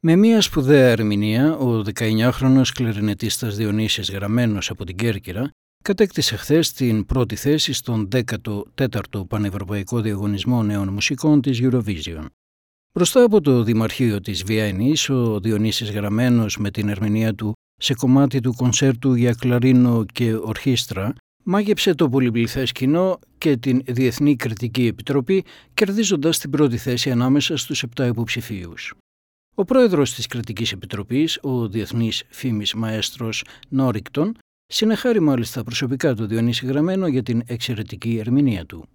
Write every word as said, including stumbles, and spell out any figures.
Με μια σπουδαία ερμηνεία, ο δεκαεννιάχρονος κλαρινετίστας Διονύσης Γραμμένος από την Κέρκυρα κατέκτησε χθες την πρώτη θέση στον δέκατο τέταρτο Πανευρωπαϊκό Διαγωνισμό Νέων Μουσικών της Eurovision. Μπροστά από το Δημαρχείο της Βιέννης, ο Διονύσης Γραμμένος με την ερμηνεία του σε κομμάτι του κονσέρτου για κλαρίνο και ορχήστρα μάγεψε το πολυπληθές κοινό και την Διεθνή Κριτική Επιτροπή, κερδίζοντας την πρώτη θέση ανάμεσα στους επτά υποψηφίους. Ο πρόεδρος της Κριτικής Επιτροπής, ο διεθνής φήμης μαέστρος Νόρικτον, συνεχάρει μάλιστα προσωπικά του Διονύση Γραμμένο για την εξαιρετική ερμηνεία του.